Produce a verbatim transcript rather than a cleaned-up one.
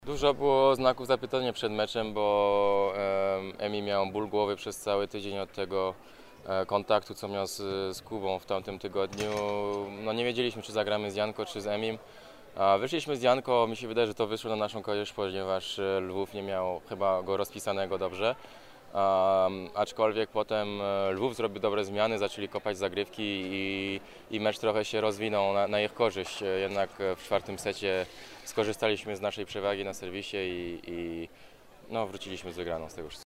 Dużo było znaków zapytania przed meczem, bo e, Emi miał ból głowy przez cały tydzień od tego e, kontaktu, co miał z, z Kubą w tamtym tygodniu. No nie wiedzieliśmy, czy zagramy z Janko, czy z Emim. A wyszliśmy z Janko, mi się wydaje, że to wyszło na naszą korzyść, ponieważ e, Lwów nie miał chyba go rozpisanego dobrze. Um, aczkolwiek potem e, Lwów zrobił dobre zmiany, zaczęli kopać zagrywki i, i mecz trochę się rozwinął na, na ich korzyść. E, Jednak e, w czwartym secie skorzystaliśmy z naszej przewagi na serwisie i, i no, wróciliśmy z wygraną z tego wszystkiego.